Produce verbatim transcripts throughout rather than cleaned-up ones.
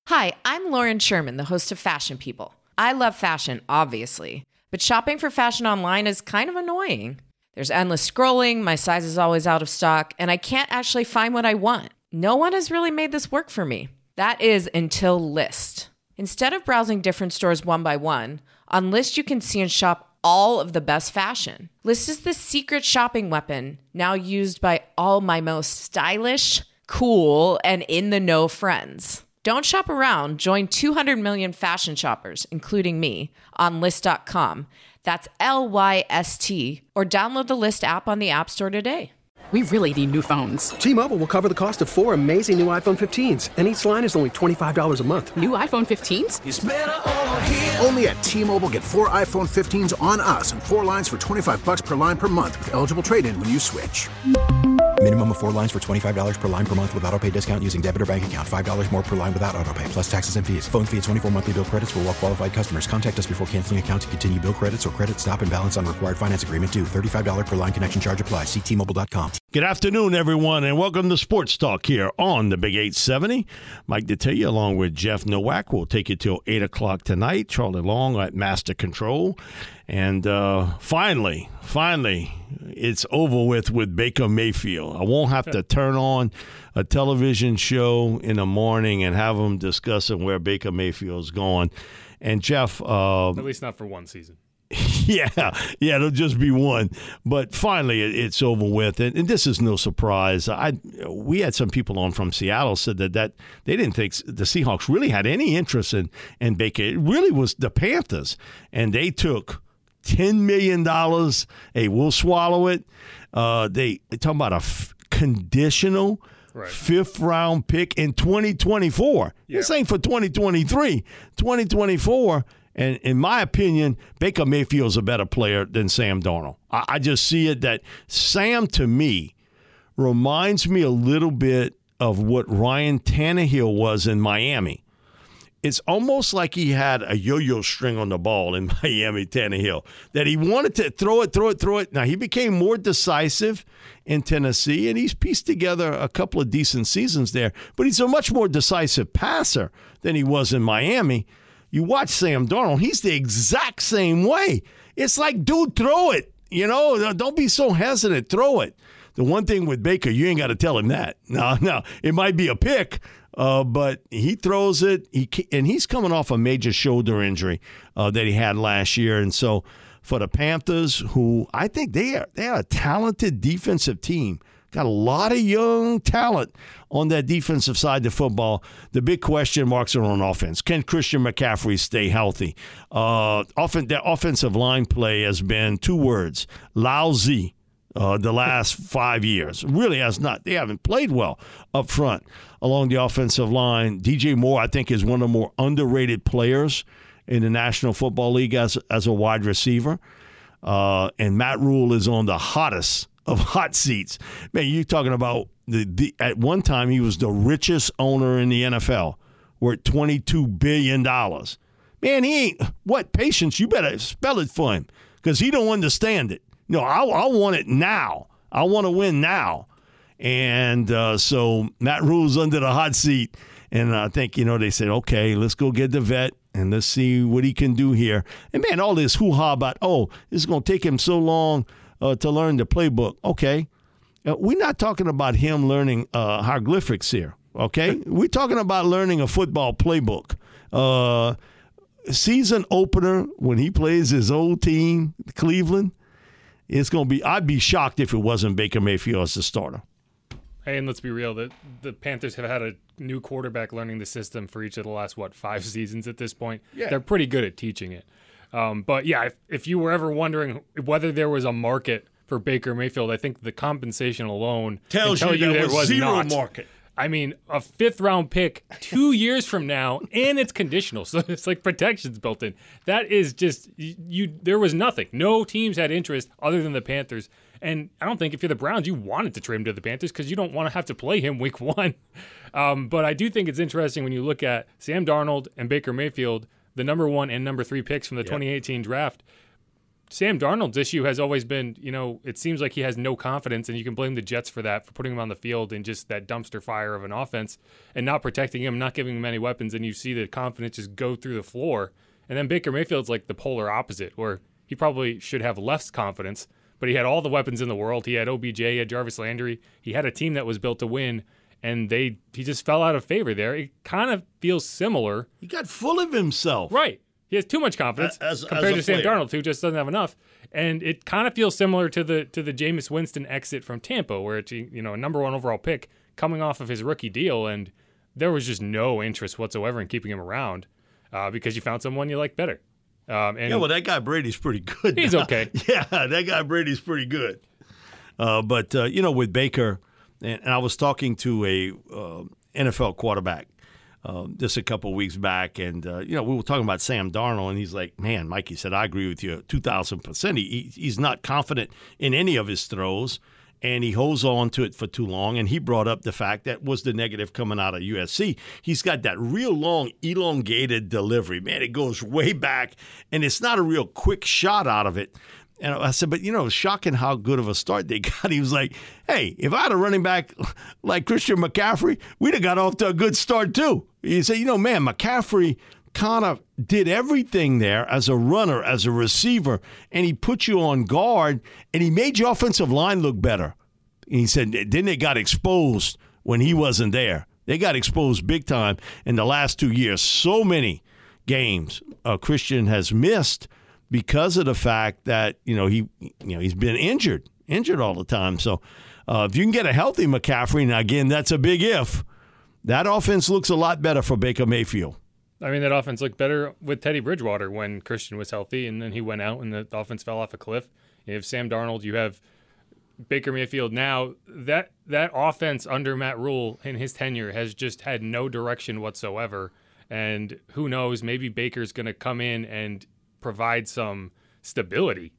Hi, I'm Lauren Sherman, the host of Fashion People. I love fashion, obviously, but shopping for fashion online is kind of annoying. There's endless scrolling, my size is always out of stock, and I can't actually find what I want. No one has really made this work for me. That is until Lyst. Instead of browsing different stores one by one, on Lyst you can see and shop all of the best fashion. Lyst is the secret shopping weapon, now used by all my most stylish, cool, and in-the-know friends. Don't shop around. Join two hundred million fashion shoppers, including me, on Lyst dot com. That's L Y S T. Or download the Lyst app on the App Store today. We really need new phones. T-Mobile will cover the cost of four amazing new iPhone fifteens, and each line is only twenty-five dollars a month. New iPhone fifteens? It's better over here. Only at T-Mobile, get four iPhone fifteens on us and four lines for twenty-five bucks per line per month with eligible trade-in when you switch. Minimum of four lines for twenty-five dollars per line per month with autopay discount using debit or bank account. five dollars more per line without autopay, plus taxes and fees. Phone fee at twenty-four monthly bill credits for well-qualified customers. Contact us before canceling account to continue bill credits or credit stop and balance on required finance agreement due. thirty-five dollars per line connection charge applies. See T Mobile dot com. Good afternoon, everyone, and welcome to Sports Talk here on the Big eight seventy. Mike Detillier along with Jeff Nowak will take you till eight o'clock tonight. Charlie Long at Master Control. And uh, finally, finally, it's over with with Baker Mayfield. I won't have to turn on a television show in the morning and have them discussing where Baker Mayfield's going. And Jeff, uh, at least not for one season. Yeah, yeah, it'll just be one. But finally, it, it's over with, and, and this is no surprise. I we had some people on from Seattle said that, that they didn't think the Seahawks really had any interest in, in Baker. It really was the Panthers, and they took ten million dollars. Hey, we'll swallow it. Uh, they they talking about a f- conditional right. fifth round pick in twenty twenty-four. Yeah. This ain't for twenty twenty-three, twenty twenty-four. And in my opinion, Baker Mayfield's a better player than Sam Darnold. I, I just see it that Sam, to me, reminds me a little bit of what Ryan Tannehill was in Miami. It's almost like he had a yo-yo string on the ball in Miami, Tannehill, that he wanted to throw it, throw it, throw it. Now, he became more decisive in Tennessee, and he's pieced together a couple of decent seasons there. But he's a much more decisive passer than he was in Miami. You watch Sam Darnold, he's the exact same way. It's like, dude, throw it. You know, don't be so hesitant. Throw it. The one thing with Baker, you ain't got to tell him that. No, no. It might be a pick, uh, but he throws it. He And he's coming off a major shoulder injury uh, that he had last year. And so for the Panthers, who I think they are, they are a talented defensive team, got a lot of young talent on that defensive side of football. The big question marks are on offense. Can Christian McCaffrey stay healthy? Uh, offen- the offensive line play has been two words, lousy, uh, the last five years. Really has not. They haven't played well up front along the offensive line. D J Moore, I think, is one of the more underrated players in the National Football League as, as a wide receiver. Uh, and Matt Rule is on the hottest of hot seats. Man, you're talking about the, the at one time he was the richest owner in the N F L. Worth twenty-two billion dollars. Man, he ain't, what patience, you better spell it for him because he don't understand it. No, I, I want it now. I want to win now. And uh, so Matt Rule's under the hot seat. And I think, you know, they said, okay, let's go get the vet and let's see what he can do here. And, man, all this hoo-ha about, oh, this is going to take him so long Uh, to learn the playbook. Okay. Uh, we're not talking about him learning uh, hieroglyphics here, okay? We're talking about learning a football playbook. Uh, season opener, when he plays his old team, Cleveland, it's going to be – I'd be shocked if it wasn't Baker Mayfield as the starter. Hey, and let's be real, the, the Panthers have had a new quarterback learning the system for each of the last, what, five seasons at this point? Yeah. They're pretty good at teaching it. Um, but, yeah, if, if you were ever wondering whether there was a market for Baker Mayfield, I think the compensation alone tells tell you, you there there was zero not. market. I mean, a fifth-round pick two years from now, and it's conditional, so it's like protections built in. That is just you, you. There was nothing. No teams had interest other than the Panthers. And I don't think if you're the Browns, you wanted to trade him to the Panthers because you don't want to have to play him week one. Um, but I do think it's interesting when you look at Sam Darnold and Baker Mayfield, the number one and number three picks from the yep. twenty eighteen draft. Sam Darnold's issue has always been, you know, it seems like he has no confidence, and you can blame the Jets for that, for putting him on the field in just that dumpster fire of an offense and not protecting him, not giving him any weapons, and you see the confidence just go through the floor. And then Baker Mayfield's like the polar opposite, where he probably should have less confidence, but he had all the weapons in the world. He had O B J, he had Jarvis Landry. He had a team that was built to win, and they he just fell out of favor there. It kind of feels similar. He got full of himself. Right. He has too much confidence as, compared as to Sam player. Darnold, who just doesn't have enough. And it kind of feels similar to the to the Jameis Winston exit from Tampa, where it's, you know, a number one overall pick coming off of his rookie deal, and there was just no interest whatsoever in keeping him around uh, because you found someone you like better. Um, and Yeah, well, that guy Brady's pretty good. He's now. okay. Yeah, that guy Brady's pretty good. Uh, but, uh, you know, with Baker, and, and I was talking to a uh, N F L quarterback uh, just a couple weeks back, and, uh, you know, we were talking about Sam Darnold, and he's like, man, Mike, he said, I agree with you two thousand percent. He, he's not confident in any of his throws, and he holds on to it for too long. And he brought up the fact that was the negative coming out of U S C. He's got that real long, elongated delivery. Man, it goes way back, and it's not a real quick shot out of it. And I said, but, you know, it's shocking how good of a start they got. He was like, hey, if I had a running back like Christian McCaffrey, we'd have got off to a good start too. He said, you know, man, McCaffrey kind of did everything there as a runner, as a receiver, and he put you on guard, and he made your offensive line look better. And he said, then they got exposed when he wasn't there. They got exposed big time in the last two years. So many games uh, Christian has missed because of the fact that, you know, he, you know, he's been injured, injured all the time. So uh, if you can get a healthy McCaffrey, now again, that's a big if, that offense looks a lot better for Baker Mayfield. I mean, that offense looked better with Teddy Bridgewater when Christian was healthy, and then he went out and the offense fell off a cliff. You have Sam Darnold, you have Baker Mayfield now. That that offense under Matt Rule in his tenure has just had no direction whatsoever. And who knows, maybe Baker's going to come in and provide some stability.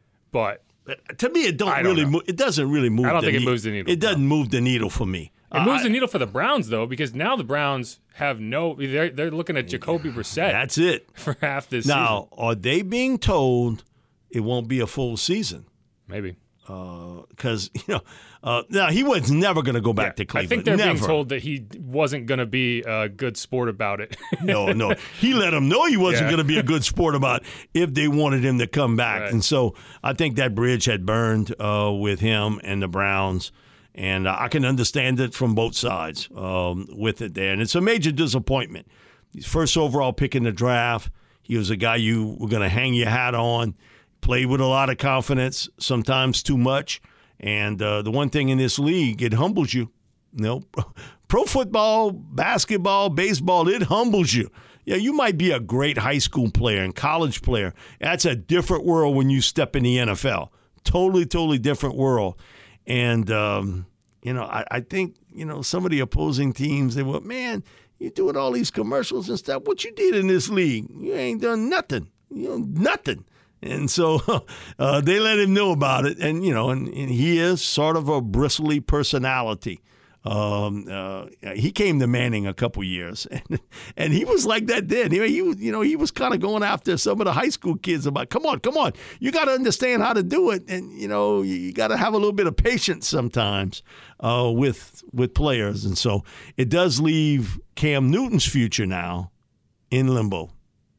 But to me, it don't I don't really. know. Mo- it doesn't really move. I don't the think it needle. moves the needle, It doesn't move the needle for me. It moves I- the needle for the Browns, though, because now the Browns have no – they're they're looking at Jacoby Brissett That's it. for half this Now, are they being told it won't be a full season? season. Maybe. Because, you know, uh, now he was never going to go back Yeah, to Cleveland. I think they're never. being told that he wasn't going to be a good sport about it. No, no. He let them know he wasn't Yeah. going to be a good sport about if they wanted him to come back. Right. And so I think that bridge had burned uh, with him and the Browns. And uh, I can understand it from both sides um, with it there. And it's a major disappointment. He's first overall pick in the draft. He was a guy you were going to hang your hat on, played with a lot of confidence, sometimes too much. And uh, the one thing in this league, it humbles you. You know, pro football, basketball, baseball, it humbles you. Yeah, you might be a great high school player and college player. That's a different world when you step in the N F L. Totally, totally different world. And, um, you know, I, I think, you know, some of the opposing teams, they were, man, you're doing all these commercials and stuff. What you did in this league? You ain't done nothing. You know, nothing. And so uh, they let him know about it. And, you know, and, and he is sort of a bristly personality. Um, uh, he came to Manning a couple years, and, and he was like that then. He, he was, you know, he was kind of going after some of the high school kids about, come on, come on, you got to understand how to do it, and you know, you, you got to have a little bit of patience sometimes uh, with with players, and so it does leave Cam Newton's future now in limbo.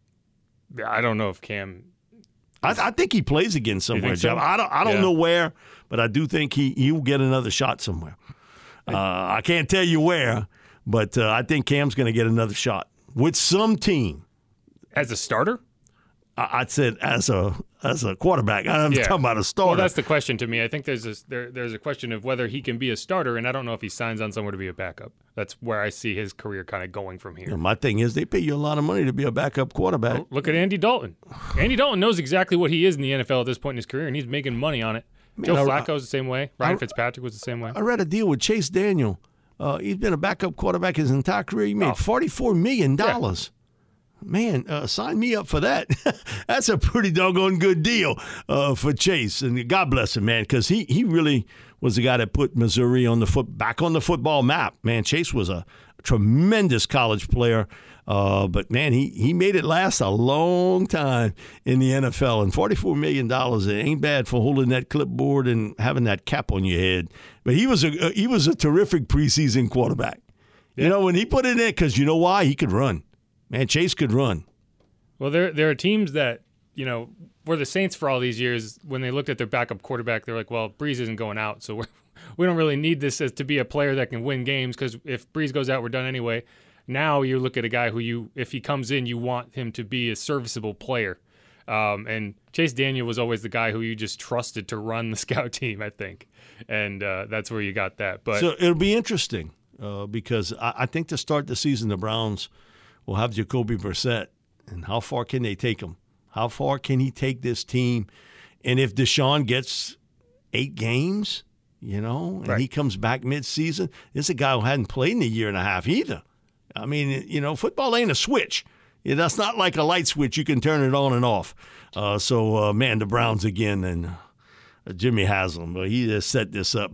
I don't know if Cam. I, I think he plays again somewhere, so? Jeff. I don't, I don't Yeah. know where, but I do think he he will get another shot somewhere. Uh, I can't tell you where, but uh, I think Cam's going to get another shot with some team. As a starter? I, I said as a as a quarterback. I'm Yeah. talking about a starter. Well, that's the question to me. I think there's a, there, there's a question of whether he can be a starter, and I don't know if he signs on somewhere to be a backup. That's where I see his career kind of going from here. You know, my thing is they pay you a lot of money to be a backup quarterback. Look at Andy Dalton. Andy Dalton knows exactly what he is in the N F L at this point in his career, and he's making money on it. Joe I- Flacco's the same way. Ryan I- Fitzpatrick was the same way. I read a deal with Chase Daniel. Uh, he's been a backup quarterback his entire career. He made Oh. forty-four million dollars. Man, uh, sign me up for that. That's a pretty doggone good deal uh, for Chase. And God bless him, man, because he, he really was the guy that put Missouri on the foot back on the football map. Man, Chase was a tremendous college player. Uh, but, man, he, he made it last a long time in the N F L. And forty-four million dollars, it ain't bad for holding that clipboard and having that cap on your head. But he was a he was a terrific preseason quarterback. Yeah. You know, when he put it in, because you know why? He could run. Man, Chase could run. Well, there there are teams that, you know, were the Saints for all these years. When they looked at their backup quarterback, they're like, well, Breeze isn't going out, so we're, we don't really need this as to be a player that can win games, because if Breeze goes out, we're done anyway. Now you look at a guy who you, if he comes in, you want him to be a serviceable player. Um, and Chase Daniel was always the guy who you just trusted to run the scout team, I think. And uh, that's where you got that. But so it'll be interesting uh, because I, I think to start the season, the Browns will have Jacoby Brissett. And how far can they take him? How far can he take this team? And if Deshaun gets eight games, you know, and right. he comes back midseason, this is a guy who hadn't played in a year and a half either. I mean, you know, football ain't a switch. Yeah, that's not like a light switch. You can turn it on and off. Uh, so, uh, man, the Browns again and uh, Jimmy Haslam. But he just set this up.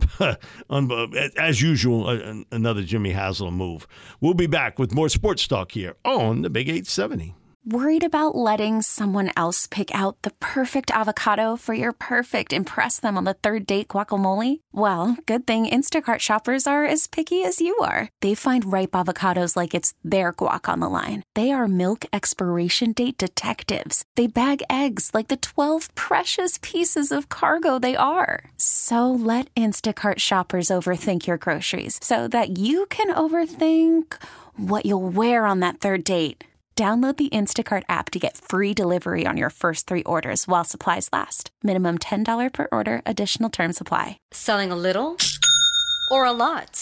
As usual, uh, another Jimmy Haslam move. We'll be back with more sports talk here on the Big eight seventy. Worried about letting someone else pick out the perfect avocado for your perfect impress them on the third date guacamole? Well, good thing Instacart shoppers are as picky as you are. They find ripe avocados like it's their guac on the line. They are milk expiration date detectives. They bag eggs like the twelve precious pieces of cargo they are. So let Instacart shoppers overthink your groceries so that you can overthink what you'll wear on that third date. Download the Instacart app to get free delivery on your first three orders while supplies last. Minimum ten dollars per order. Additional terms apply. Selling a little or a lot?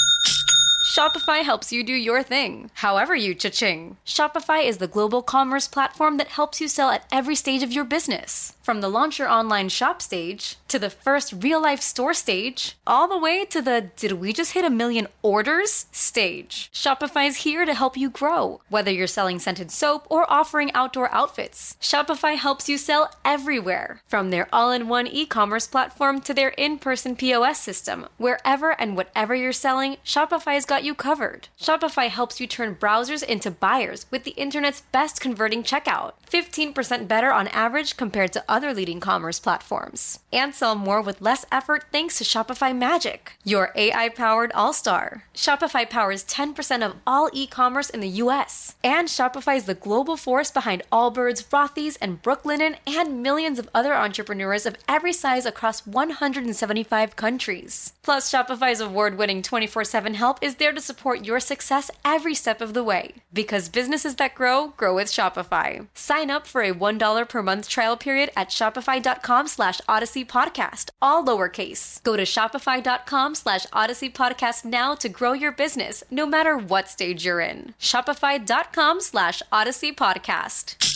Shopify helps you do your thing, however you cha-ching. Shopify is the global commerce platform that helps you sell at every stage of your business. From the launch your online shop stage, to the first real-life store stage, all the way to the did we just hit a million orders stage. Shopify is here to help you grow. Whether you're selling scented soap or offering outdoor outfits, Shopify helps you sell everywhere. From their all-in-one e-commerce platform to their in-person P O S system, wherever and whatever you're selling, Shopify's got you covered. Shopify helps you turn browsers into buyers with the internet's best converting checkout. fifteen percent better on average compared to other leading commerce platforms. And sell more with less effort thanks to Shopify Magic, your A I-powered all-star. Shopify powers ten percent of all e-commerce in the U S. And Shopify is the global force behind Allbirds, Rothy's, and Brooklinen, and millions of other entrepreneurs of every size across one hundred seventy-five countries. Plus, Shopify's award-winning twenty-four seven help is there to support your success every step of the way. Because businesses that grow, grow with Shopify. Sign up for a one dollar per month trial period at shopify.com slash Odyssey Podcast, all lowercase. Go to shopify.com slash Odyssey Podcast now to grow your business, no matter what stage you're in. Shopify.com slash Odyssey Podcast.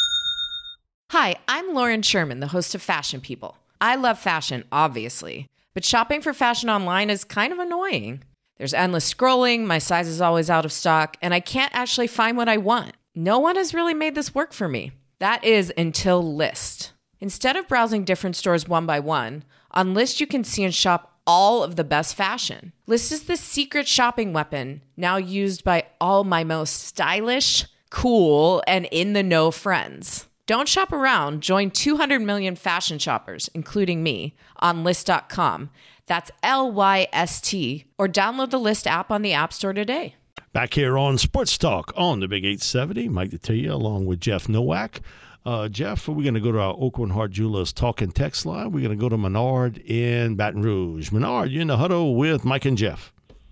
Hi, I'm Lauren Sherman, the host of Fashion People. I love fashion, obviously, but shopping for fashion online is kind of annoying. There's endless scrolling, my size is always out of stock, and I can't actually find what I want. No one has really made this work for me. That is until Lyst. Instead of browsing different stores one by one, on Lyst you can see and shop all of the best fashion. Lyst is the secret shopping weapon now used by all my most stylish, cool, and in-the-know friends. Don't shop around. Join two hundred million fashion shoppers, including me, on Lyst dot com. That's L Y S T, or download the Lyst app on the App Store today. Back here on Sports Talk on the Big eight seventy, Mike Detillier along with Jeff Nowak. Uh, Jeff, we're going to go to our Aucoin Hart Jewelers talk and text line. We're going to go to Menard in Baton Rouge. Menard, you're in the huddle with Mike and Jeff.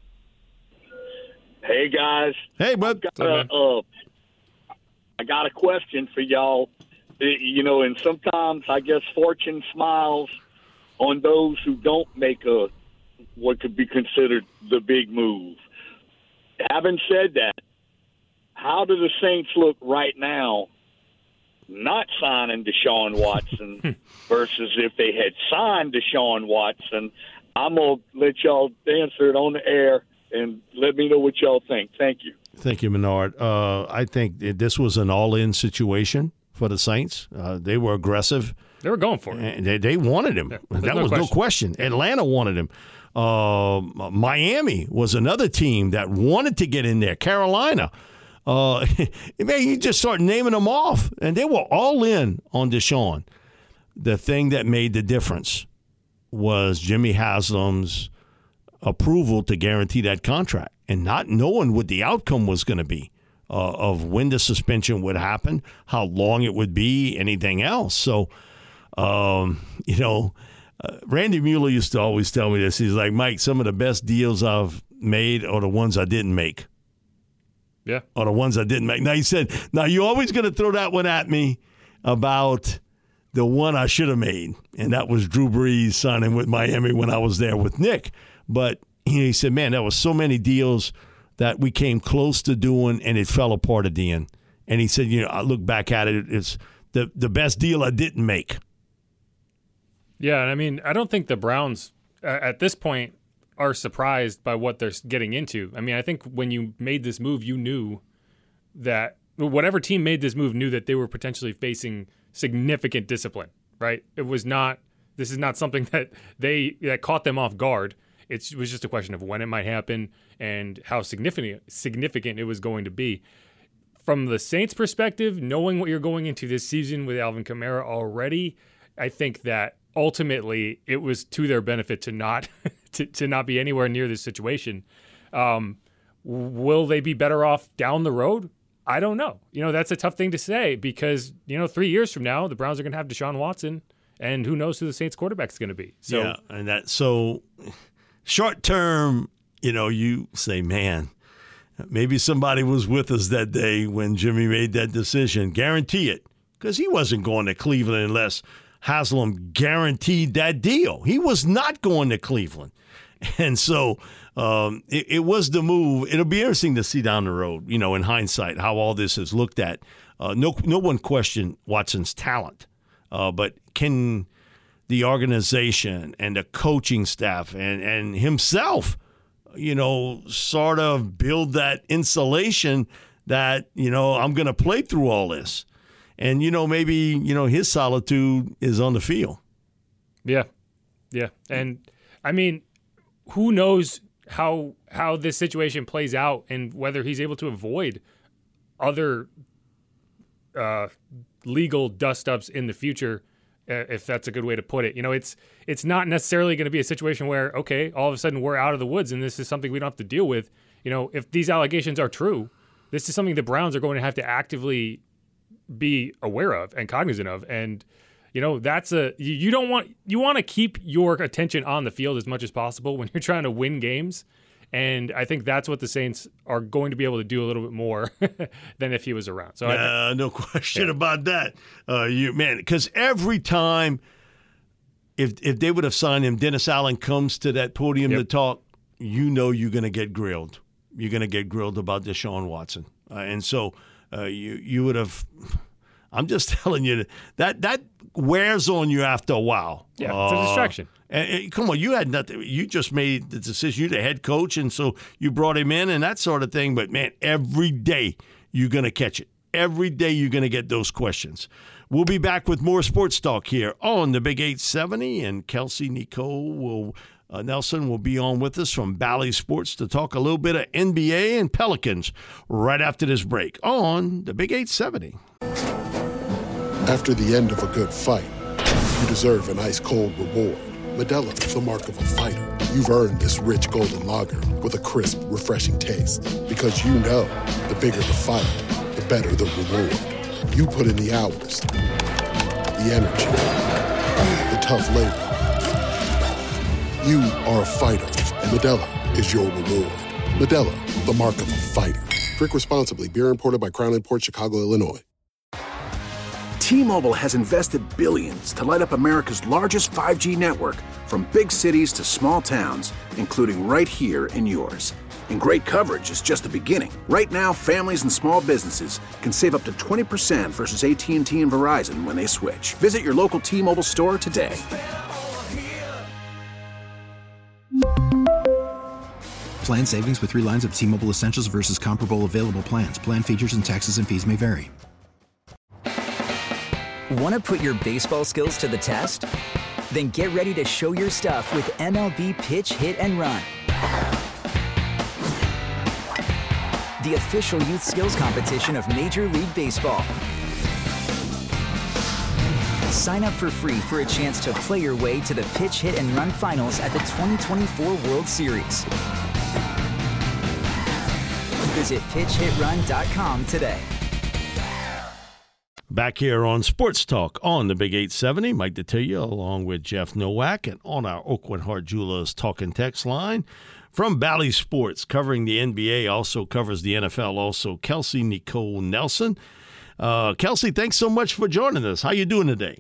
Hey, guys. Hey, bud. Got a, uh, I got a question for y'all. You know, and sometimes I guess fortune smiles on those who don't make a what could be considered the big move. Having said that, how do the Saints look right now not signing Deshaun Watson versus if they had signed Deshaun Watson? I'm going to let y'all answer it on the air and let me know what y'all think. Thank you. Thank you, Menard. Uh, I think this was an all-in situation for the Saints. Uh, they were aggressive. They were going for it. And they, they wanted him. Yeah, that no was question. no question. Atlanta wanted him. Uh, Miami was another team that wanted to get in there. Carolina. Uh, man, you just start naming them off, and they were all in on Deshaun. The thing that made the difference was Jimmy Haslam's approval to guarantee that contract and not knowing what the outcome was going to be uh, of when the suspension would happen, how long it would be, anything else. So, um, you know, uh, Randy Mueller used to always tell me this. He's like, Mike, some of the best deals I've made are the ones I didn't make. Yeah. Or the ones I didn't make. Now, he said, now you're always going to throw that one at me about the one I should have made, and that was Drew Brees signing with Miami when I was there with Nick. But he said, man, there was so many deals that we came close to doing, and it fell apart at the end. And he said, you know, I look back at it, it's the, the best deal I didn't make. Yeah, and I mean, I don't think the Browns uh, at this point are surprised by what they're getting into. I mean, I think when you made this move, you knew that whatever team made this move knew that they were potentially facing significant discipline, right? It was not, this is not something that they, that caught them off guard. It's, it was just a question of when it might happen and how significant, significant it was going to be. From the Saints' perspective, knowing what you're going into this season with Alvin Kamara already, I think that ultimately it was to their benefit to not to, to not be anywhere near this situation. Um, will they be better off down the road? I don't know. You know, that's a tough thing to say because, you know, three years from now, the Browns are going to have Deshaun Watson, and who knows who the Saints quarterback is going to be. So, yeah, and that so short term, you know, you say, man, maybe somebody was with us that day when Jimmy made that decision. Guarantee it, because he wasn't going to Cleveland unless Haslam guaranteed that deal. He was not going to Cleveland. And so um, it, it was the move. It'll be interesting to see down the road, you know, in hindsight, how all this is looked at. Uh, no, no one questioned Watson's talent, uh, but can the organization and the coaching staff and, and himself, you know, sort of build that insulation that, you know, I'm going to play through all this. And, you know, maybe, you know, his solitude is on the field. Yeah. Yeah. And, I mean, who knows how how this situation plays out and whether he's able to avoid other uh, legal dust-ups in the future, uh, if that's a good way to put it. You know, it's it's not necessarily going to be a situation where, okay, all of a sudden we're out of the woods and this is something we don't have to deal with. You know, if these allegations are true, this is something the Browns are going to have to actively be aware of and cognizant of. And, you know, that's a, you, you don't want, you want to keep your attention on the field as much as possible when you're trying to win games. And I think that's what the Saints are going to be able to do a little bit more than if he was around. So, uh, I, no question yeah. about that. Uh, you man, because every time, if if they would have signed him, Dennis Allen comes to that podium yep. to talk, you know you're going to get grilled. You're going to get grilled about Deshaun Watson, uh, and so uh, you you would have. I'm just telling you that that wears on you after a while. Yeah, it's a uh, distraction. And, and come on, you had nothing. You just made the decision. You're the head coach, and so you brought him in and that sort of thing. But man, every day you're going to catch it. Every day you're going to get those questions. We'll be back with more sports talk here on the Big eight seventy, and Kelsey Nicole will. Uh, Nelson will be on with us from Bally Sports to talk a little bit of N B A and Pelicans right after this break on the Big eight seventy. After the end of a good fight, you deserve an ice-cold reward. Modelo is the mark of a fighter. You've earned this rich golden lager with a crisp, refreshing taste. Because you know, the bigger the fight, the better the reward. You put in the hours, the energy, the tough labor. You are a fighter, and Modelo is your reward. Modelo, the mark of a fighter. Drink responsibly. Beer imported by Crown Imports, Chicago, Illinois. T-Mobile has invested billions to light up America's largest five G network, from big cities to small towns, including right here in yours. And great coverage is just the beginning. Right now, families and small businesses can save up to twenty percent versus A T and T and Verizon when they switch. Visit your local T-Mobile store today. Plan savings with three lines of T-Mobile Essentials versus comparable available plans. Plan features and taxes and fees may vary. Want to put your baseball skills to the test? Then get ready to show your stuff with M L B Pitch, Hit, and Run. the official youth skills competition of Major League Baseball. Sign up for free for a chance to play your way to the pitch, hit, and run finals at the twenty twenty-four World Series. Visit pitch hit run dot com today. Back here on Sports Talk on the Big eight seventy, Mike Detillier along with Jeff Nowak, and on our Aucoin Hart Jewelers talk and text line from Bally Sports, covering the N B A, also covers the N F L, also Kelsey Nicole Nelson. Uh, Kelsey, thanks so much for joining us. How you doing today?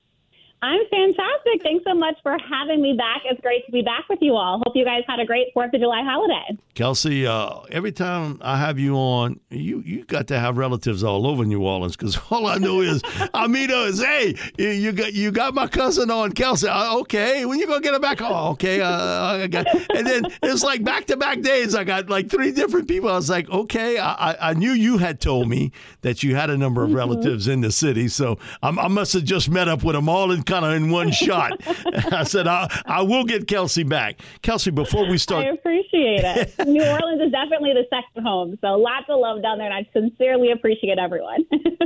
I'm fantastic. Thanks so much for having me back. It's great to be back with you all. Hope you guys had a great fourth of July holiday. Kelsey, uh, every time I have you on, you you got to have relatives all over New Orleans, because all I know is Amita is, hey, you got you got my cousin on, Kelsey. Uh, okay, when you gonna get her back? Oh, okay. Uh, I got, and then it's like back to back days. I got like three different people. I was like, okay, I, I knew you had told me that you had a number of relatives mm-hmm. in the city, so I, I must have just met up with them all in kind of in one shot. I said, I, I will get Kelsey back. Kelsey, before we start. I appreciate it. New Orleans is definitely the second home, so lots of love down there, and I sincerely appreciate everyone.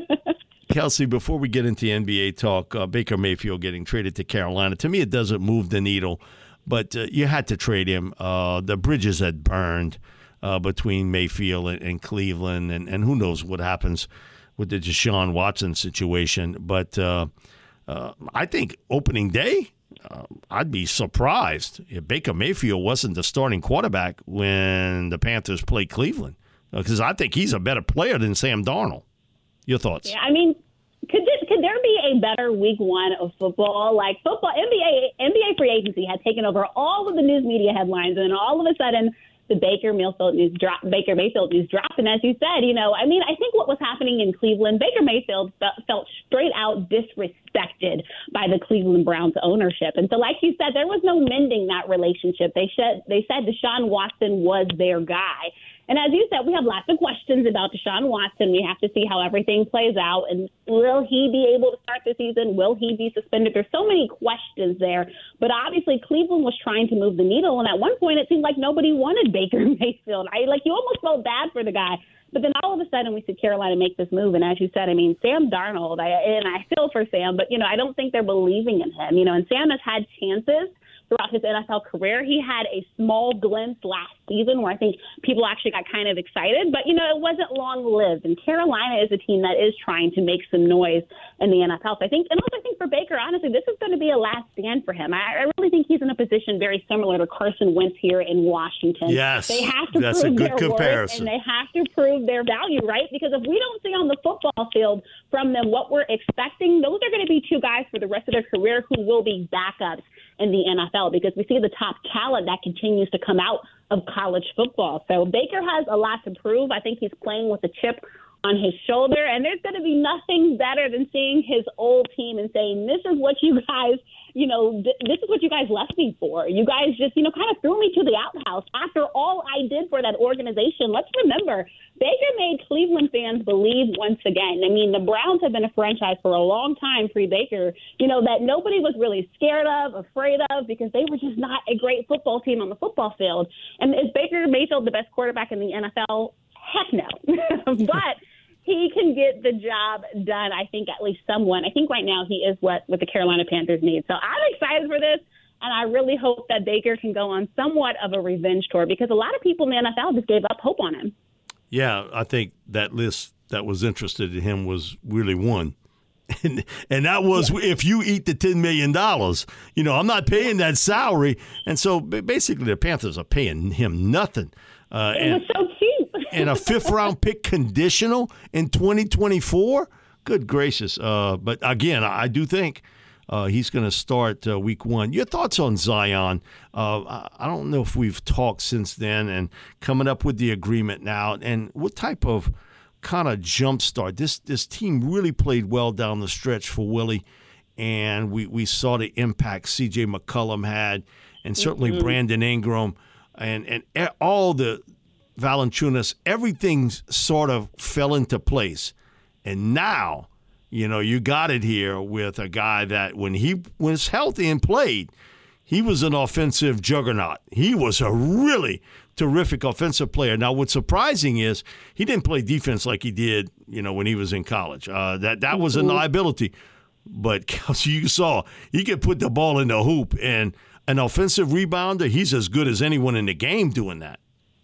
Kelsey, before we get into N B A talk, uh, Baker Mayfield getting traded to Carolina, to me it doesn't move the needle, but uh, you had to trade him. Uh, the bridges had burned uh, between Mayfield and, and Cleveland, and, and who knows what happens with the Deshaun Watson situation, but uh, Uh, I think opening day, uh, I'd be surprised if Baker Mayfield wasn't the starting quarterback when the Panthers play Cleveland, because uh, I think he's a better player than Sam Darnold. Your thoughts? Yeah, I mean, could this, could there be a better week one of football? Like football, N B A, N B A free agency had taken over all of the news media headlines, and then all of a sudden, the Baker Mayfield news drop. Baker Mayfield news dropped, and as you said, you know, I mean, I think what was happening in Cleveland, Baker Mayfield felt straight out disrespected by the Cleveland Browns ownership, and so, like you said, there was no mending that relationship. They said they said Deshaun Watson was their guy. And as you said, we have lots of questions about Deshaun Watson. We have to see how everything plays out. And will he be able to start the season? Will he be suspended? There's so many questions there. But obviously, Cleveland was trying to move the needle. And at one point, it seemed like nobody wanted Baker Mayfield. I, like, you almost felt bad for the guy. But then all of a sudden, we see Carolina make this move. And as you said, I mean, Sam Darnold, I, and I feel for Sam, but, you know, I don't think they're believing in him. You know, and Sam has had chances throughout his N F L career. He had a small glimpse last season where I think people actually got kind of excited, but, you know, it wasn't long-lived. And Carolina is a team that is trying to make some noise in the N F L. So I think, and also I think for Baker, honestly, this is going to be a last stand for him. I, I really think he's in a position very similar to Carson Wentz here in Washington. Yes, they have to that's prove a good their comparison. worth, and they have to prove their value, right? Because if we don't see on the football field from them what we're expecting, those are going to be two guys for the rest of their career who will be backups in the N F L, because we see the top talent that continues to come out of college football. So Baker has a lot to prove. I think he's playing with a chip on his shoulder, and there's going to be nothing better than seeing his old team and saying, this is what you guys, you know, th- this is what you guys left me for. You guys just, you know, kind of threw me to the outhouse after all I did for that organization. Let's remember, Baker made Cleveland fans believe once again. I mean, the Browns have been a franchise for a long time pre-Baker, you know, that nobody was really scared of, afraid of, because they were just not a great football team on the football field. And is Baker Mayfield the best quarterback in the N F L? Heck no. But he can get the job done, I think, at least someone. I think right now he is what, what the Carolina Panthers need. So I'm excited for this, and I really hope that Baker can go on somewhat of a revenge tour, because a lot of people in the N F L just gave up hope on him. Yeah, I think that list that was interested in him was really one. And, and that was yeah. if you eat the ten million dollars. You know, I'm not paying that salary. And so basically the Panthers are paying him nothing. Uh, it and, was so cheap. And a fifth-round pick conditional in twenty twenty-four? Good gracious. Uh, but, again, I do think uh, he's going to start uh, week one. Your thoughts on Zion? Uh, I don't know if we've talked since then, and coming up with the agreement now, and what type of kind of jump start. This this team really played well down the stretch for Willie, and we, we saw the impact C J McCollum had, and certainly mm-hmm. Brandon Ingram, and, and all the Valanciunas, everything sort of fell into place. And now, you know, you got it here with a guy that when he was healthy and played, he was an offensive juggernaut. He was a really terrific offensive player. Now, what's surprising is he didn't play defense like he did, you know, when he was in college. Uh, that that was a liability. But Kelsey, you saw he could put the ball in the hoop, and an offensive rebounder, he's as good as anyone in the game doing that.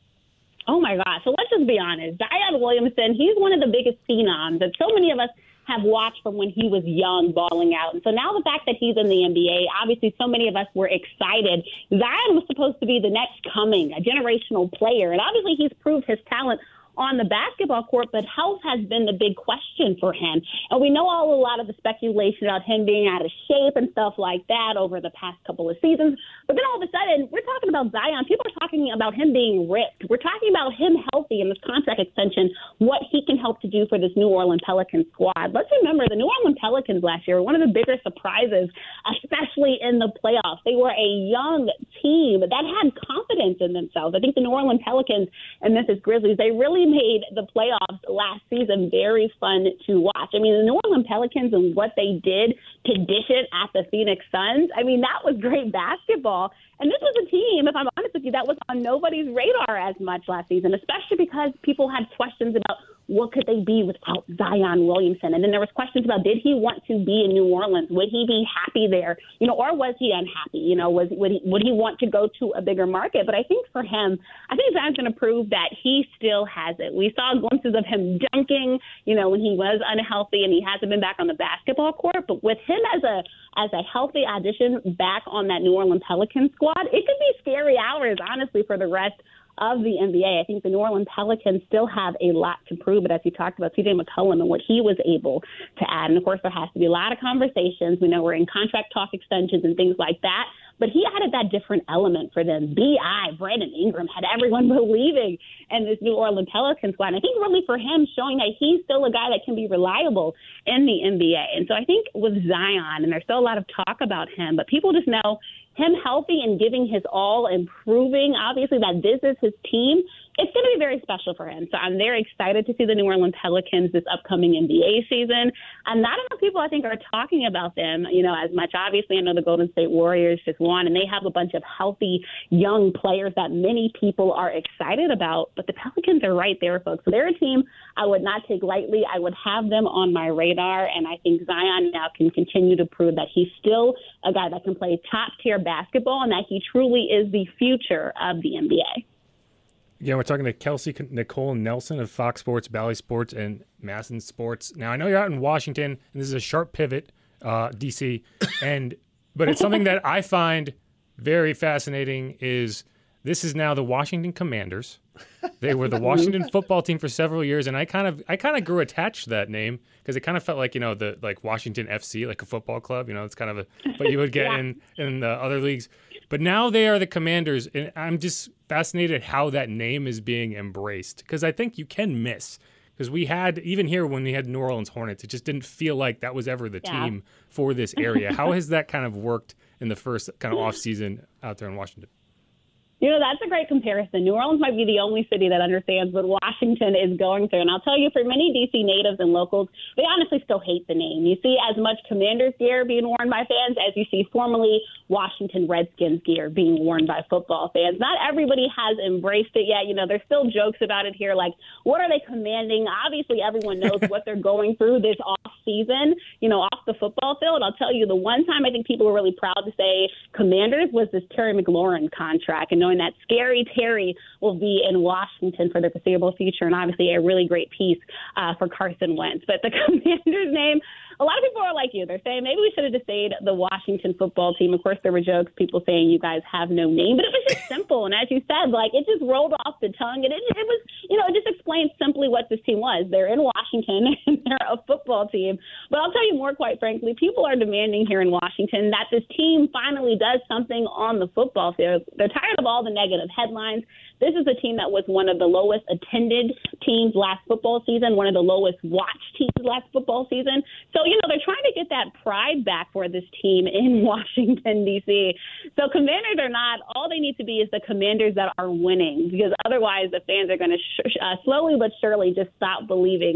Oh, my gosh. So let's just be honest. Zion Williamson, he's one of the biggest phenoms that so many of us have watched from when he was young, balling out. And so now the fact that he's in the N B A, obviously so many of us were excited. Zion was supposed to be the next coming, a generational player. And obviously he's proved his talent on the basketball court, but health has been the big question for him. And we know all a lot of the speculation about him being out of shape and stuff like that over the past couple of seasons. But then all of a sudden, we're talking about Zion. People are talking about him being ripped. We're talking about him healthy in this contract extension, what he can help to do for this New Orleans Pelicans squad. Let's remember, the New Orleans Pelicans last year were one of the bigger surprises, especially in the playoffs. They were a young team that had confidence in themselves. I think the New Orleans Pelicans and Memphis Grizzlies, they really made the playoffs last season very fun to watch. I mean, the New Orleans Pelicans and what they did to dish it at the Phoenix Suns, I mean, that was great basketball. And this was a team, if I'm honest with you, that was on nobody's radar as much last season, especially because people had questions about what could they be without Zion Williamson. And then there was questions about, did he want to be in New Orleans? Would he be happy there? You know, or was he unhappy? You know, was would he, would he want to go to a bigger market? But I think for him, I think Zion's going to prove that he still has it. We saw glimpses of him dunking, you know, when he was unhealthy and he hasn't been back on the basketball court. But with him as a as a healthy addition back on that New Orleans Pelicans squad, it could be scary hours, honestly, for the rest of the N B A. I think the New Orleans Pelicans still have a lot to prove, but as you talked about C J McCollum and what he was able to add, and of course there has to be a lot of conversations. We know we're in contract talk extensions and things like that, but he added that different element for them. B I, Brandon Ingram, had everyone believing in this New Orleans Pelicans squad. And I think really for him, showing that he's still a guy that can be reliable in the N B A. And so I think with Zion, and there's still a lot of talk about him, but people just know him healthy and giving his all and proving, obviously, that this is his team, it's going to be very special for him. So I'm very excited to see the New Orleans Pelicans this upcoming N B A season. And not enough people, I think, are talking about them, you know, as much. Obviously, I know the Golden State Warriors just won, and they have a bunch of healthy young players that many people are excited about. But the Pelicans are right there, folks. So they're a team I would not take lightly. I would have them on my radar, and I think Zion now can continue to prove that he's still a guy that can play top-tier basketball and that he truly is the future of the N B A. Yeah, we're talking to Kelsey Nicole Nelson of Fox Sports, Bally Sports, and Masson Sports. Now, I know you're out in Washington, and this is a sharp pivot, uh, D C, and but it's something that I find very fascinating is this is now the Washington Commanders. They were the Washington football team for several years, and I kind of I kind of grew attached to that name because it kind of felt like, you know, the like Washington F C, like a football club. You know, it's kind of a, what you would get yeah. in in the other leagues. But now they are the Commanders, and I'm just fascinated at how that name is being embraced because I think you can miss. Because we had, even here when we had New Orleans Hornets, it just didn't feel like that was ever the yeah. team for this area. How has that kind of worked in the first kind of off season out there in Washington? You know, that's a great comparison. New Orleans might be the only city that understands what Washington is going through. And I'll tell you, for many D C natives and locals, they honestly still hate the name. You see as much Commanders gear being worn by fans as you see formerly Washington Redskins gear being worn by football fans. Not everybody has embraced it yet. You know, there's still jokes about it here, like, what are they commanding? Obviously, everyone knows what they're going through this off season, you know, off the football field. I'll tell you, the one time I think people were really proud to say Commanders was this Terry McLaurin contract, and knowing that Scary Terry will be in Washington for the foreseeable future, and obviously a really great piece uh, for Carson Wentz. But the Commanders name, a lot of people are like you. They're saying maybe we should have just stayed the Washington football team. Of course, there were jokes, people saying you guys have no name, but it was just simple. And as you said, like, it just rolled off the tongue, and it, it was, you know, it just explains simply what this team was. They're in Washington, and they're a football team. But I'll tell you more, quite frankly, people are demanding here in Washington that this team finally does something on the football field. They're tired of all the negative headlines. This is a team that was one of the lowest attended teams last football season, one of the lowest watched teams last football season. So, you know, they're trying to get that pride back for this team in Washington, D C. So Commanders are not, all they need to be is the Commanders that are winning, because otherwise the fans are going to sh- uh, slowly but surely just stop believing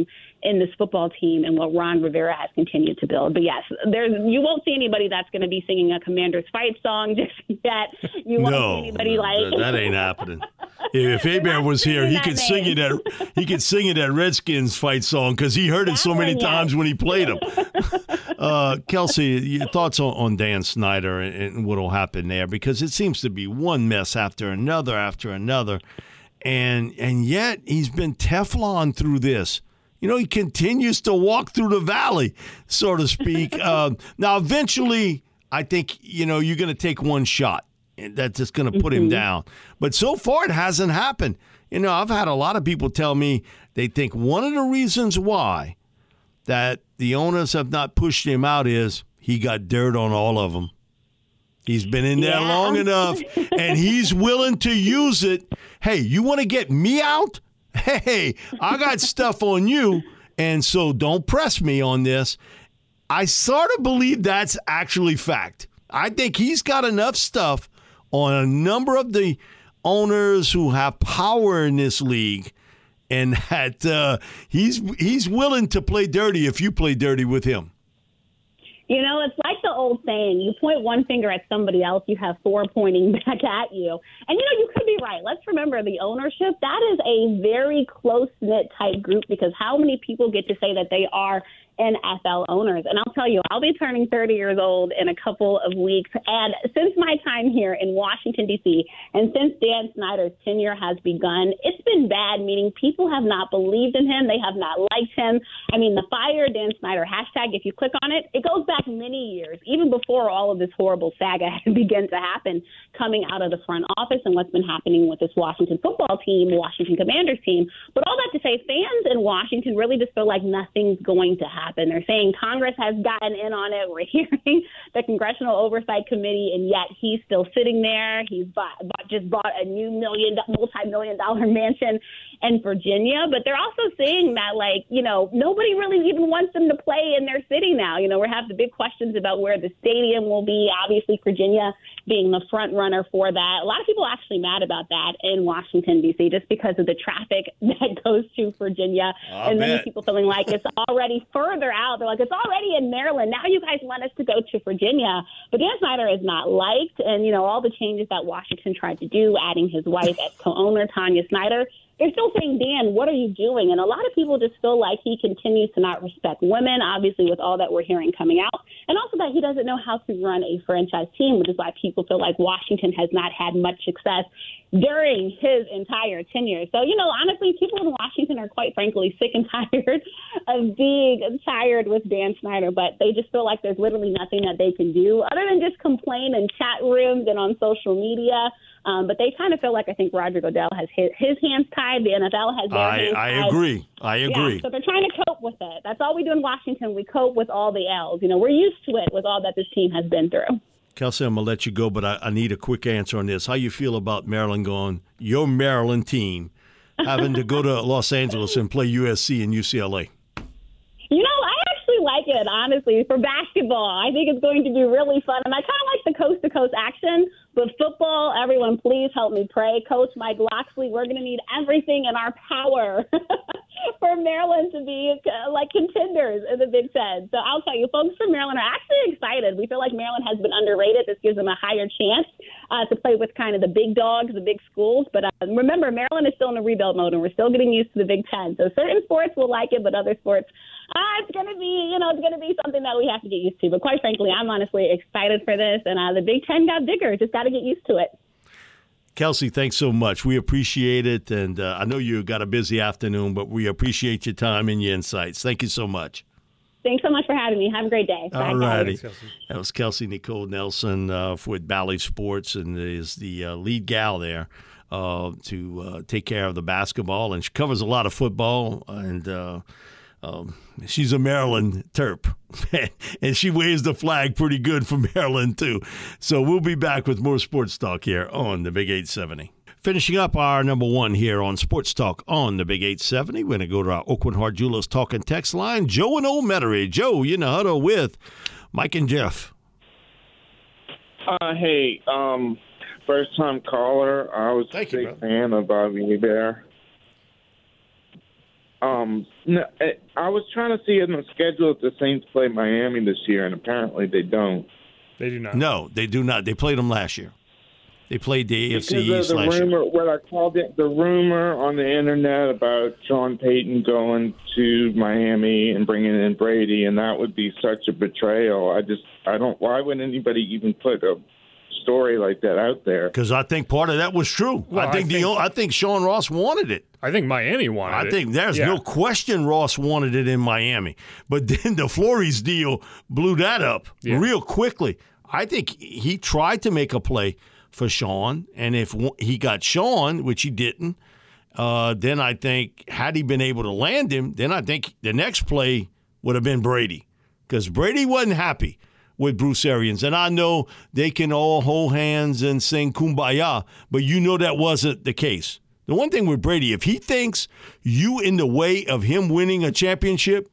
in this football team and what Ron Rivera has continued to build. But yes, there's you won't see anybody that's going to be singing a Commander's Fight song just yet. You won't no, see anybody no, like that, that ain't happening. If Abear was here, he could sing it at he could sing it at Redskins fight song because he heard it so many times when he played them. uh, Kelsey, your thoughts on, on Dan Snyder and, and what will happen there? Because it seems to be one mess after another after another, and and yet he's been Teflon through this. You know, he continues to walk through the valley, so to speak. uh, now, eventually, I think you know you're going to take one shot. That's just going to put mm-hmm. him down. But so far, it hasn't happened. You know, I've had a lot of people tell me they think one of the reasons why that the owners have not pushed him out is he got dirt on all of them. He's been in there yeah. long enough, and he's willing to use it. Hey, you want to get me out? Hey, I got stuff on you, and so don't press me on this. I sort of believe that's actually fact. I think he's got enough stuff on a number of the owners who have power in this league, and that uh, he's he's willing to play dirty if you play dirty with him. You know, it's like the old saying, you point one finger at somebody else, you have four pointing back at you. And, you know, you could be right. Let's remember the ownership. That is a very close-knit type group because how many people get to say that they are N F L owners? And I'll tell you, I'll be turning thirty years old in a couple of weeks. And since my time here in Washington, D C, and since Dan Snyder's tenure has begun, it's been bad, meaning people have not believed in him. They have not liked him. I mean, the Fire Dan Snyder hashtag, if you click on it, it goes back many years, even before all of this horrible saga had begun to happen coming out of the front office and what's been happening with this Washington football team, Washington Commanders team. But all that to say, fans in Washington really just feel like nothing's going to happen. They're saying Congress has gotten in on it. We're hearing the Congressional Oversight Committee, and yet he's still sitting there. He's bought, bought, just bought a new million, multi-million dollar mansion in Virginia. But they're also saying that, like, you know, nobody really even wants them to play in their city now. You know, we have the big questions about where the stadium will be. Obviously, Virginia being the front runner for that. A lot of people are actually mad about that in Washington, D C, just because of the traffic that goes to Virginia. I and bet. many people feeling like it's already further out. They're like, it's already in Maryland. Now you guys want us to go to Virginia. But Dan Snyder is not liked. And, you know, all the changes that Washington tried to do, adding his wife as co-owner, Tanya Snyder, they're still saying, Dan, what are you doing? And a lot of people just feel like he continues to not respect women, obviously, with all that we're hearing coming out. And also that he doesn't know how to run a franchise team, which is why people feel like Washington has not had much success during his entire tenure. So, you know, honestly, people in Washington are quite frankly sick and tired of being tired with Dan Snyder, but they just feel like there's literally nothing that they can do other than just complain in chat rooms and on social media. Um, but they kind of feel like I think Roger Goodell has his, his hands tied. The N F L has their I, hands I tied. agree. I agree. Yeah, so they're trying to cope with it. That's all we do in Washington. We cope with all the L's. You know, we're used to it with all that this team has been through. Kelsey, I'm going to let you go, but I, I need a quick answer on this. How you feel about Maryland going, your Maryland team, having to go to Los Angeles and play U S C and U C L A? You know, I actually like it, honestly, for basketball. I think it's going to be really fun. And I kind of like the coast-to-coast action. But football, everyone, please help me pray. Coach Mike Locksley, we're going to need everything in our power for Maryland to be uh, like contenders in the Big Ten. So I'll tell you, folks from Maryland are actually excited. We feel like Maryland has been underrated. This gives them a higher chance uh, to play with kind of the big dogs, the big schools. But uh, remember, Maryland is still in a rebuild mode, and we're still getting used to the Big Ten. So certain sports will like it, but other sports, uh, it's going to be, you know, it's going to be something that we have to get used to. But quite frankly, I'm honestly excited for this. And uh, the Big Ten got bigger. Just got to get used to it. Kelsey, thanks so much. We appreciate it. And uh, I know you got a busy afternoon, but we appreciate your time and your insights. Thank you so much. Thanks so much for having me. Have a great day. All righty. That was Kelsey Nicole Nelson uh, with Bally Sports and is the uh, lead gal there uh, to uh, take care of the basketball. And she covers a lot of football. And uh, um, she's a Maryland Terp. And she waves the flag pretty good for Maryland, too. So we'll be back with more sports talk here on the Big eight seventy. Finishing up our number one here on Sports Talk on the Big eight seventy, we're going to go to our Aucoin Hart Jewelers Talk and Text line. Joe and Old Metairie. Joe, you in the huddle with Mike and Jeff. Uh, hey, um, first-time caller. I was Thank a you, big brother. fan of Bobby there. Um, no, I was trying to see in the schedule if the Saints play Miami this year, and apparently they don't. They do not. No, they do not. They played them last year. They played the A F C East the last rumor, year. What I called it, the rumor on the internet about Sean Payton going to Miami and bringing in Brady, and that would be such a betrayal. I just, I don't. Why would anybody even put a story like that out there? Because I think part of that was true. Well, I think I think, the I think Sean Ross wanted it. I think Miami wanted I it. think there's yeah. no question Ross wanted it in Miami. But then the Flores deal blew that up Yeah. real quickly. I think he tried to make a play for Sean, and if he got Sean, which he didn't, uh, then I think had he been able to land him, then I think the next play would have been Brady, because Brady wasn't happy with Bruce Arians. And I know they can all hold hands and sing Kumbaya, but you know that wasn't the case. The one thing with Brady, if he thinks you in the way of him winning a championship,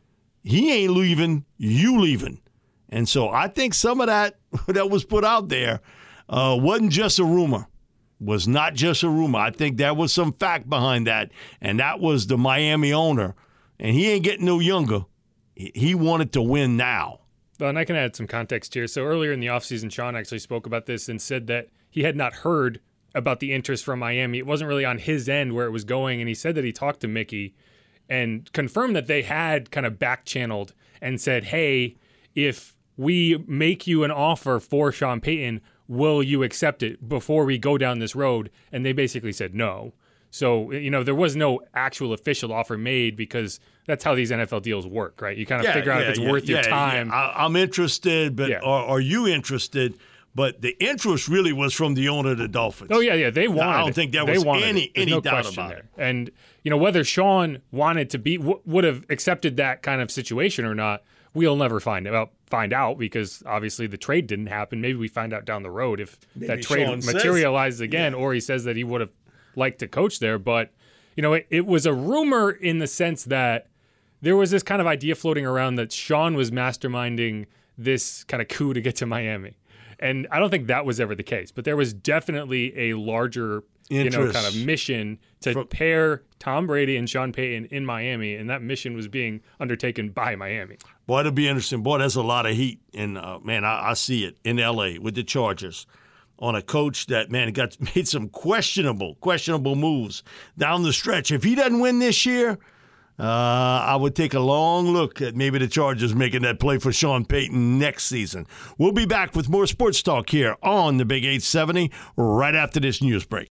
he ain't leaving, you leaving. And so I think some of that that was put out there uh, wasn't just a rumor, was not just a rumor. I think there was some fact behind that, and that was the Miami owner. And he ain't getting no younger. He wanted to win now. Well, and I can add some context here. So earlier in the offseason, Sean actually spoke about this and said that he had not heard about the interest from Miami. It wasn't really on his end where it was going, and he said that he talked to Mickey and confirmed that they had kind of back-channeled and said, hey, if we make you an offer for Sean Payton, will you accept it before we go down this road? And they basically said no. So, you know, there was no actual official offer made because that's how these N F L deals work, right? You kind of Yeah, figure out yeah, if it's yeah, worth yeah, your time. yeah. I, I'm interested, but Yeah. are, are you interested? But the interest really was from the owner of the Dolphins. Oh, yeah, yeah. They wanted I don't it. think there They was wanted any, it. There's any no doubt question about there. it. And, you know, whether Sean wanted to be, w- would have accepted that kind of situation or not, we'll never find out, find out because obviously the trade didn't happen. Maybe we find out down the road if Maybe that trade Sean says- materializes again, yeah. or he says that he would have liked to coach there. But, you know, it, it was a rumor in the sense that there was this kind of idea floating around that Sean was masterminding this kind of coup to get to Miami. And I don't think that was ever the case, but there was definitely a larger, you know, Interest. kind of mission to From- pair Tom Brady and Sean Payton in Miami, and that mission was being undertaken by Miami. Boy, it'll be interesting. Boy, there's a lot of heat. And, uh, man, I, I see it in L A with the Chargers on a coach that, man, got made some questionable, questionable moves down the stretch. If he doesn't win this year, uh, I would take a long look at maybe the Chargers making that play for Sean Payton next season. We'll be back with more sports talk here on the Big eight seventy right after this news break.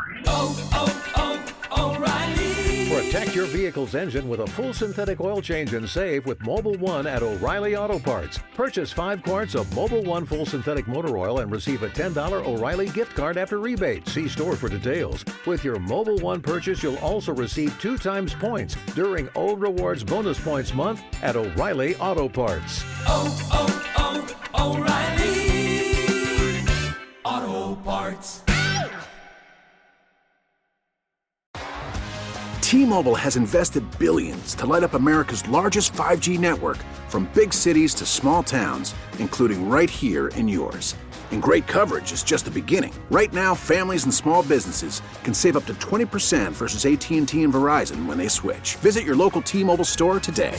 Protect your vehicle's engine with a full synthetic oil change and save with Mobile One at O'Reilly Auto Parts. Purchase five quarts of Mobile One full synthetic motor oil and receive a ten dollars O'Reilly gift card after rebate. See store for details. With your Mobile One purchase, you'll also receive two times points during O Rewards Bonus Points Month at O'Reilly Auto Parts. Oh, oh, oh, O'Reilly Auto Parts. T-Mobile has invested billions to light up America's largest five G network, from big cities to small towns, including right here in yours. And great coverage is just the beginning. Right now, families and small businesses can save up to twenty percent versus A T and T and Verizon when they switch. Visit your local T-Mobile store today.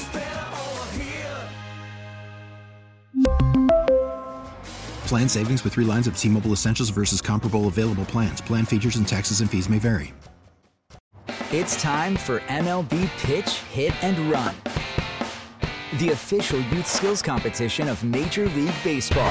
Plan savings with three lines of T-Mobile Essentials versus comparable available plans. Plan features and taxes and fees may vary. It's time for M L B Pitch, Hit, and Run, the official youth skills competition of Major League Baseball.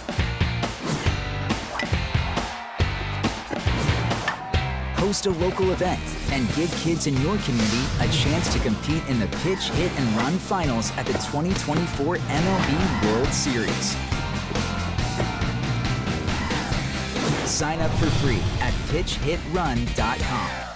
Host a local event and give kids in your community a chance to compete in the Pitch, Hit, and Run finals at the twenty twenty-four M L B World Series. Sign up for free at pitch hit run dot com.